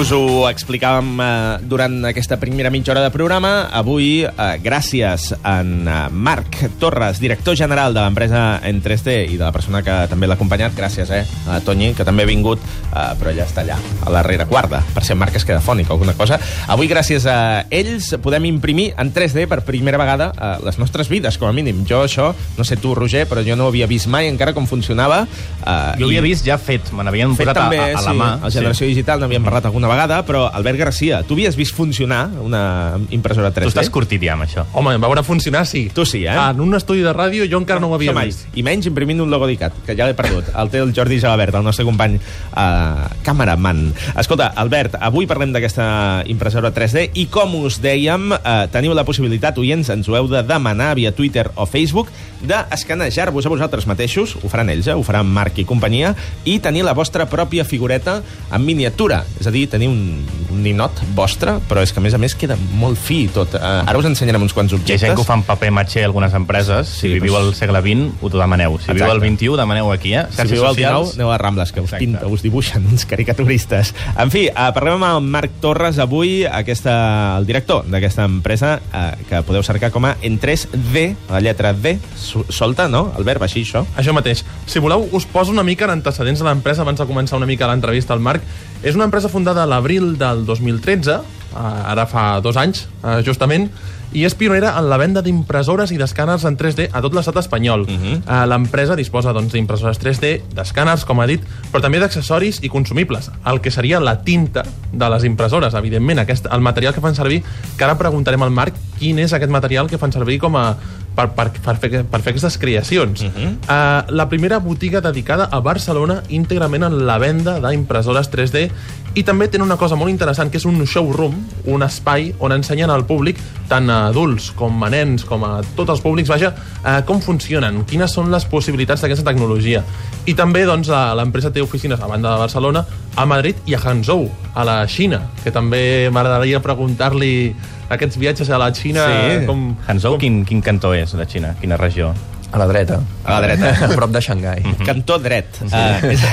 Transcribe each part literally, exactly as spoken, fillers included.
Us ho explicàvem eh, durant aquesta primera mitja hora de programa. Avui, eh, gràcies a en eh, Marc Torres, director general de l'empresa en tres D i de la persona que també l'ha acompanyat, gràcies eh, a Toni, que també ha vingut, eh, però ella està allà, a la rereguarda, per si en Marc es queda fònic o alguna cosa. Avui, gràcies a ells, podem imprimir en tres D per primera vegada eh, les nostres vides, com a mínim. Jo això, no sé tu, Roger, però jo no ho havia vist mai encara com funcionava. Eh, jo ho havia vist ja fet, me n'havien posat també, a, a la sí, mà. A Generació sí. Digital n'havíem parlat alguna vegada, però Albert Garcia, tu havies vist funcionar una impressora tres D? Tu estàs curtit ja amb això. Home, em veure funcionar, sí. Tu sí, eh? En un estudi de ràdio jo encara no ho havia mai. vist. I menys imprimint un logo d'ICAT, que ja l'he perdut. El té el Jordi Gelabert, el nostre company uh, cameraman. Escolta, Albert, avui parlem d'aquesta impressora tres D i, com us dèiem, uh, teniu la possibilitat, oients, ens ho heu de demanar via Twitter o Facebook, d'escanejar-vos a vosaltres mateixos, ho faran ells, eh? Ho faran Marc i companyia, i tenir la vostra pròpia figureta en miniatura. És a dir, tenir un, un ninot vostre, però és que, a més a més, queda molt fi tot. Uh, ara us ensenyarem uns quants objectes. Hi ha gent que ho fa en paper matxer algunes empreses. Si sí, viviu al segle vint, ho demaneu. Si Exacte. Viviu al vint-i-u, demaneu aquí, eh? Si viviu al dinou, aneu a Rambles, que us, pinta, us dibuixen uns caricaturistes. En fi, uh, parlem amb el Marc Torres avui, aquesta, el director d'aquesta empresa, uh, que podeu cercar com a en tres D, la lletra D, solta, no? Albert, va així, això? Això mateix. Si voleu, us poso una mica en antecedents de l'empresa abans de començar una mica l'entrevista al Marc. És una empresa fundada a l'abril del dos mil tretze, ara fa dos anys, justament, i és pionera en la venda d'impressores i d'escàners en tres D a tot l'estat espanyol. Uh -huh. L'empresa disposa doncs, d'impressores tres D, d'escàners, com ha dit, però també d'accessoris i consumibles, el que seria la tinta de les impressores, evidentment, aquest, el material que fan servir, que ara preguntarem al Marc quin és aquest material que fan servir com a Per, per, per, fer, per fer aquestes creacions. Uh -huh. uh, la primera botiga dedicada a Barcelona íntegrament en la venda d'impressores tres D, i també tenen una cosa molt interessant, que és un showroom, un espai on ensenyen al públic, tant a adults com a nens, com a tots els públics, vaja, uh, com funcionen, quines són les possibilitats d'aquesta tecnologia. I també doncs, l'empresa té oficines a banda de Barcelona, a Madrid i a Hangzhou, a la Xina, que també m'agradaria preguntar-li aquests viatges a la Xina... Sí. Com, Hangzhou, com... Quin, quin cantó és de Xina? Quina regió? A la dreta. A la dreta. A prop de Xangai. Mm-hmm. Cantó dret. Sí. Uh, és,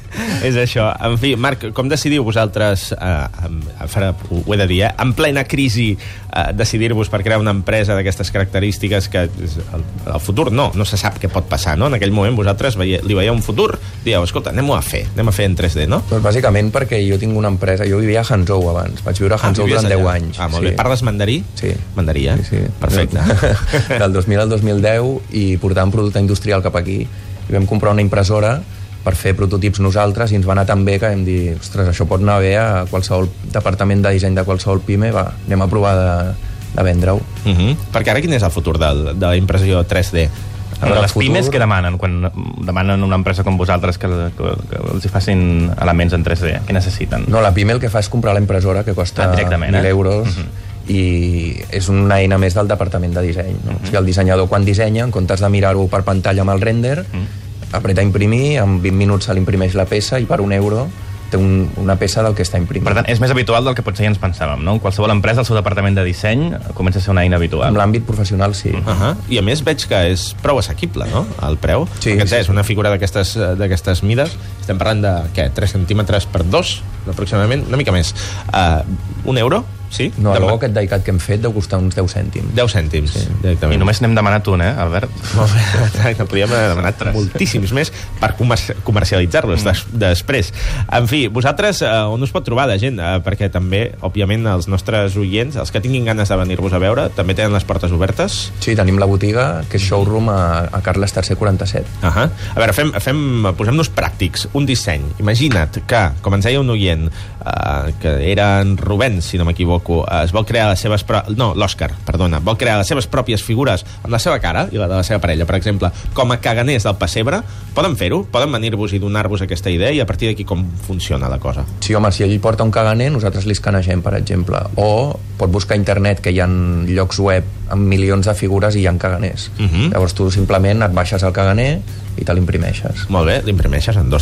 és això. En fi, Marc, com decidiu vosaltres, uh, ho he de dir, eh, en plena crisi, uh, decidir-vos per crear una empresa d'aquestes característiques que el, el futur no, no se sap què pot passar, no? En aquell moment vosaltres veie, li veieu un futur, dieu, escolta, anem-ho a fer, anem a fer en tres D, no? Doncs bàsicament perquè jo tinc una empresa, jo vivia a Hangzhou abans, vaig viure a Hangzou ah, durant deu anys. Ah, molt sí. bé. Parles mandarí? Sí. Mandarí, eh? Sí, sí. Perfecte. Del dos mil al dos mil deu, i portàvem producte industrial cap aquí, i vam comprar una impressora per fer prototips nosaltres, i ens va anar tan bé que vam dir, ostres, això pot anar bé a qualsevol departament de disseny de qualsevol pime, va, anem a provar de, de vendre-ho. Uh -huh. Perquè ara quin és el futur de, de la impressió tres D? Però les futur... pimes que demanen quan demanen una empresa com vosaltres que, que, que els hi facin elements en tres D? Què necessiten? No, la pime el que fa és comprar la impressora, que costa ah, mil eh? euros, uh-huh. i és una eina més del departament de disseny, no? Uh-huh. O sigui, el dissenyador, quan dissenya, en comptes de mirar-ho per pantalla amb el render, uh-huh. apreta a imprimir, en vint minuts se l'imprimeix la peça, i per un euro té un, una peça del que està imprimint. Per tant, és més habitual del que potser ja ens pensàvem, no? En qualsevol empresa, el seu departament de disseny comença a ser una eina habitual. En l'àmbit professional, sí. Uh -huh. I a més veig que és prou assequible, no?, el preu. Sí. Perquè sí. és una figura d'aquestes mides. Estem parlant de, què, tres centímetres per dos, aproximadament, una mica més. Uh, un euro? Sí? No, Demà... el aquest d'ICAT que hem fet deu costar uns deu cèntims. deu cèntims, sí. Directament. I només n'hem demanat un, eh, Albert? Molt bé, exacte. Podríem haver demanat moltíssims més per comer comercialitzar-los mm. després. En fi, vosaltres, eh, on us pot trobar la gent? Eh, perquè també, òbviament, els nostres oients, els que tinguin ganes de venir-vos a veure, també tenen les portes obertes? Sí, tenim la botiga, que és showroom a, a Carles tercer quaranta-set. Uh -huh. A veure, fem, fem, posem-nos pràctics. Un disseny. Imagina't que, com ens deia un oient, eh, que era en Rubén, si no m'equivoco, es vol crear les seves... Pro... No, l'Òscar, perdona. Vol crear les seves pròpies figures amb la seva cara i la de la seva parella, per exemple, com a caganers del pessebre. Poden fer-ho? Poden venir-vos i donar-vos aquesta idea, i a partir d'aquí com funciona la cosa? Sí, home, si ell porta un caganer, nosaltres li escanegem, per exemple. O pot buscar a internet, que hi ha llocs web amb milions de figures i hi ha caganers. Uh -huh. Llavors tu simplement et baixes el caganer i te l'imprimeixes. Molt bé, l'imprimeixes en dos D?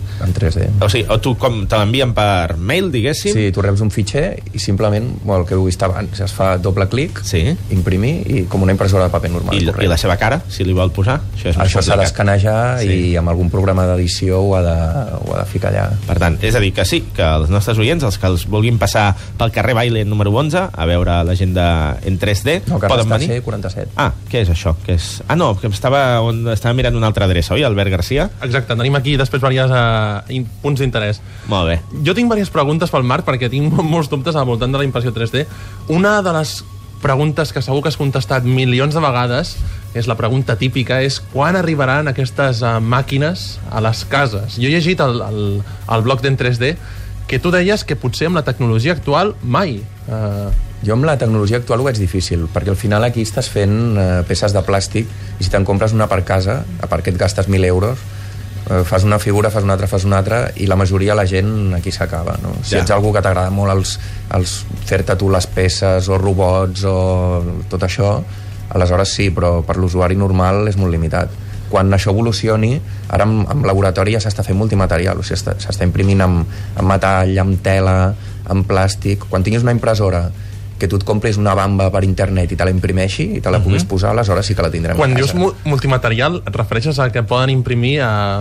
en tres D. O sigui, o tu com te l'envien per mail, diguéssim? Sí, tu reps un fitxer i simplement, bueno, el que heu vist abans, es fa doble clic, sí. imprimir, i com una impressora de paper normal. I, i la seva cara, si li vol posar? Això, és Això s'ha d'escanejar sí. i amb algun programa d'edició ho, ha de, ho ha de ficar allà. Per tant, és a dir, que sí, que els nostres oients, els que els vulguin passar pel carrer Baile número onze, a veure l'agenda en tres D, no, que poden venir? C quaranta-set. Ah, què és això? Què és? Ah, no, que estava, on, estava mirant una altra adreça, oi, Albert Garcia? Exacte, tenim aquí després diversos uh, punts d'interès. Molt bé. Jo tinc diverses preguntes pel Marc, perquè tinc molts dubtes al voltant de la impressió tres D. Una de les preguntes que segur que has contestat milions de vegades, és la pregunta típica, és quan arribaran aquestes uh, màquines a les cases? Jo he llegit el, el, el blog d'en tres D que tu deies que potser amb la tecnologia actual mai... Uh... Jo amb la tecnologia actual ho veig difícil, perquè al final aquí estàs fent uh, peces de plàstic i si te'n compres una per casa, a part que et gastes mil euros, uh, fas una figura, fas una altra, fas una altra, i la majoria la gent aquí s'acaba, no? Si ja. ets algú que t'agrada molt els, els fer-te tu les peces o robots o tot això, aleshores sí, però per l'usuari normal és molt limitat. Quan això evolucioni, ara amb, amb laboratori ja s'està fent multimaterial, o sigui, s'està imprimint amb, amb metall, amb tela, amb plàstic. Quan tinguis una impressora que tu et compris una bamba per internet i te la imprimeixi i te la puguis uh-huh. posar, aleshores sí que la tindrem Quan a casa. Quan dius multimaterial, et refereixes a que poden imprimir a...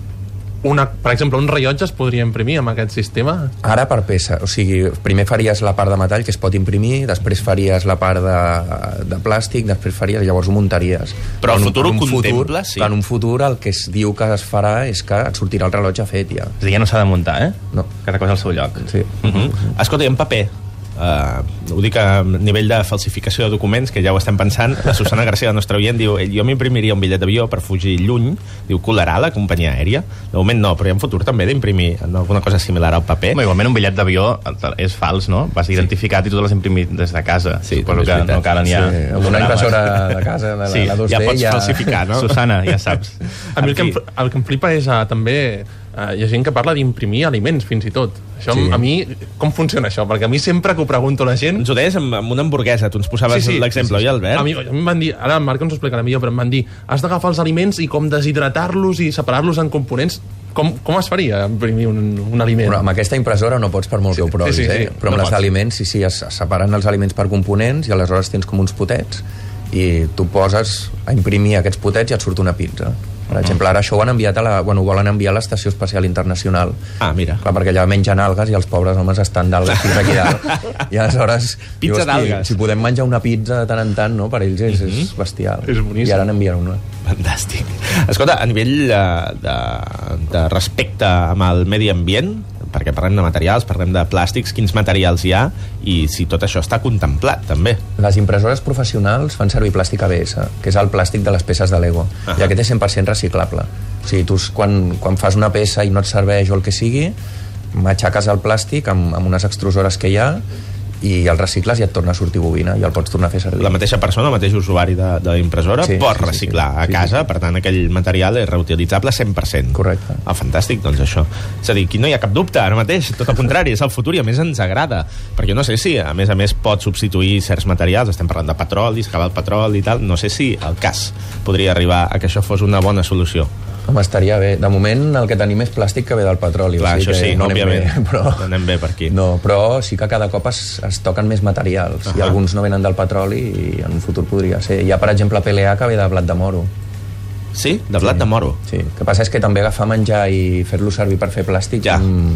Una, per exemple, un rellotge es podria imprimir amb aquest sistema? Ara per peça, o sigui, primer faries la part de metall que es pot imprimir, després faries la part de, de plàstic, després faries, llavors ho muntaries. Però el futur ho contempla, sí. En un futur el que es diu que es farà és que et sortirà el rellotge fet ja. És a dir, ja no s'ha de muntar, eh? No. Cada cosa al seu lloc. Sí. Uh-huh. Escolta, i en paper? Uh, ho dic a nivell de falsificació de documents, que ja ho estem pensant. La Susana Garcia, la nostra oient, diu: jo m'imprimiria un bitllet d'avió per fugir lluny. Diu, colarà la companyia aèria? De moment no, però hi ha un futur també d'imprimir alguna cosa similar al paper. Home, igualment un bitllet d'avió és fals, no? Va ser sí. identificat i tu l'has imprimit des de casa. Sí, suposo que no calen ja... Sí, amb una impressora de casa, de la, sí, la dos D, ja pots ja... falsificar, no? Susana, ja saps. A mi el que, em, el que em flipa és uh, també... Uh, hi ha gent que parla d'imprimir aliments, fins i tot. Això, sí. A mi, com funciona això? Perquè a mi sempre que ho pregunto a la gent... Ens ho deies amb, amb una hamburguesa, tu ens posaves sí, sí, l'exemple, sí, sí. oi, Albert? A mi, a mi em van dir, ara el Marc ens ho explicarà millor, però em van dir, has d'agafar els aliments i com deshidratar-los i separar-los en components. Com, com es faria imprimir un, un aliment? Però amb aquesta impressora no pots per molt sí, que ho provis, sí, sí, sí. eh? Però amb no les d'aliments, sí, sí, es separen els aliments per components i aleshores tens com uns potets i tu poses a imprimir aquests potets i et surt una pizza. Per exemple, ara això ho han enviat a la... Bueno, ho volen enviar a l'Estació Espacial Internacional. Ah, mira. Clar, perquè allà mengen algues i els pobres homes estan d'algues fins aquí dalt. I aleshores... Pizza d'algues. Si podem menjar una pizza de tant en tant, no? Per ells és, mm-hmm. és bestial. És boníssim. I ara n'envien una. Fantàstic. Escolta, a nivell de, de, de respecte amb el medi ambient, perquè parlem de materials, parlem de plàstics, quins materials hi ha i si tot això està contemplat, també. Les impressores professionals fan servir plàstic A B S, que és el plàstic de les peces de Lego. Uh-huh. I aquest és cent per cent reciclable. O sigui, tu quan, quan fas una peça i no et serveix o el que sigui, matxaques el plàstic amb, amb unes extrusores que hi ha i el recicles i et torna a sortir bobina i el pots tornar a fer servir. La mateixa persona, el mateix usuari de, de la impressora sí, pot sí, reciclar sí, sí. a casa, sí, sí. Per tant aquell material és reutilitzable cent per cent. Correcte. Ah, fantàstic, doncs això. És a dir, aquí no hi ha cap dubte, ara mateix, tot el contrari, és el futur i a més ens agrada, perquè no sé si a més a més pot substituir certs materials, estem parlant de petroli, s'acaba el petroli i tal, no sé si el cas podria arribar a que això fos una bona solució. Home, estaria bé. De moment el que tenim és plàstic que ve del petroli. Clar, o sigui això sí, no òbviament. Bé, però... No anem bé per aquí. No, però sí que cada cop es, es toquen més materials. Uh-huh. I alguns no venen del petroli i en un futur podria ser. Hi ha, per exemple, P L A que ve de blat de moro. Sí? De blat sí. de moro? Sí. El que passa és que també agafar menjar i fer-lo servir per fer plàstic... Ja. Amb...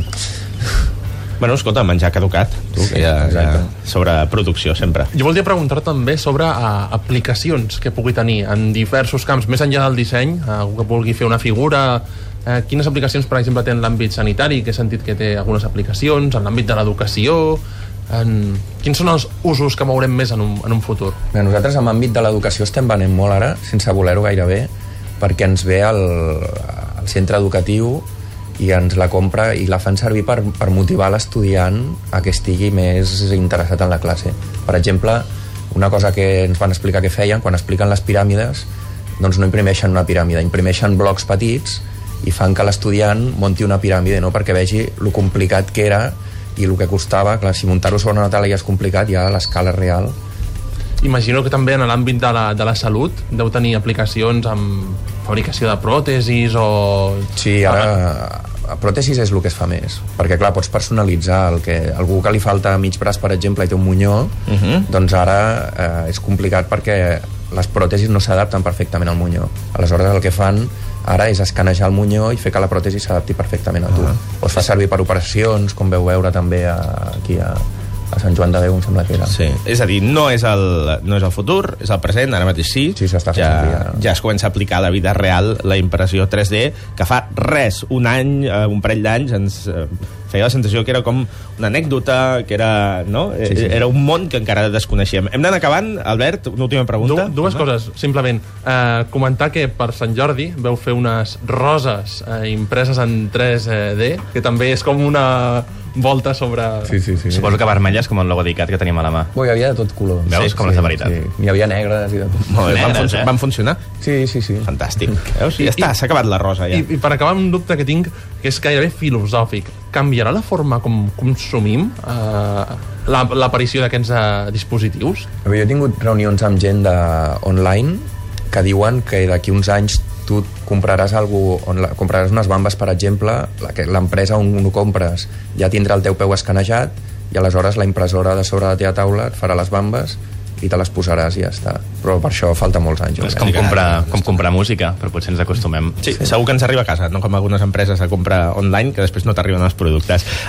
Bueno, escolta, menjar caducat, tu, sí, que hi ha, hi ha sobreproducció sempre. Jo voldria preguntar també sobre uh, aplicacions que pugui tenir en diversos camps, més enllà del disseny, uh, algú que vulgui fer una figura, uh, quines aplicacions, per exemple, té en l'àmbit sanitari, que he sentit que té algunes aplicacions, en l'àmbit de l'educació, en... quins són els usos que veurem més en un, en un futur? Bé, nosaltres en l'àmbit de l'educació estem venent molt ara, sense voler-ho gairebé, perquè ens ve el, el centre educatiu i ens la compra i la fan servir per, per motivar l'estudiant a que estigui més interessat en la classe. Per exemple, una cosa que ens van explicar que feien, quan expliquen les piràmides, doncs no imprimeixen una piràmide, imprimeixen blocs petits i fan que l'estudiant monti una piràmide, no? Perquè vegi lo complicat que era i el que costava. Clar, si muntar-ho sobre una taula ja és complicat, ja a l'escala real. Imagino que també en l'àmbit de la, de la salut deu tenir aplicacions amb fabricació de pròtesis o... Sí, ara pròtesis és el que es fa més, perquè clar, pots personalitzar el que, algú que li falta mig braç, per exemple, i té un monyó, uh -huh. doncs ara eh, és complicat perquè les pròtesis no s'adapten perfectament al monyó. Aleshores el que fan ara és escanejar el monyó i fer que la pròtesi s'adapti perfectament a tu. Uh -huh. O es fa servir per operacions, com veu veure també aquí a, a Sant Joan de Déu, em sembla que era. Sí. És a dir, no és, el, no és el futur, és el present, ara mateix sí. Sí, s'està fent ja, ja. ja es comença a aplicar a la vida real la impressió tres D, que fa res, un any, eh, un parell d'anys, ens eh, feia la sensació que era com una anècdota, que era, no? Sí, sí. Era un món que encara desconeixíem. Hem d'anar acabant, Albert, una última pregunta. Du dues coses, simplement. Eh, comentar que per Sant Jordi veu fer unes roses eh, impreses en tres D, que també és com una volta sobre... Sí, sí, sí. Suposo que vermelles com el logo d'I C A T que tenim a la mà. Bo, hi havia de tot color. Veus? Sí, com sí, les de veritat. Sí. N'hi havia negres i de tot. Molt bé, van, Negres, fun eh? van funcionar? Sí, sí, sí. Fantàstic. Veus? I, Ja està, s'ha acabat la rosa, ja. I, I per acabar, un dubte que tinc, que és gairebé filosòfic. Canviarà la forma com consumim eh, l'aparició la, d'aquests eh, dispositius? Jo he tingut reunions amb gent de, online que diuen que d'aquí uns anys tu compraràs algú, on la, compraràs unes bambes, per exemple, l'empresa on ho compres ja tindrà el teu peu escanejat i aleshores la impressora de sobre la teva taula et farà les bambes i te les posaràs i ja està. Però per això falta molts anys. És com comprar, com comprar música, però potser ens acostumem. Sí, segur que ens arriba a casa, no com algunes empreses a comprar online, que després no t'arriben els productes.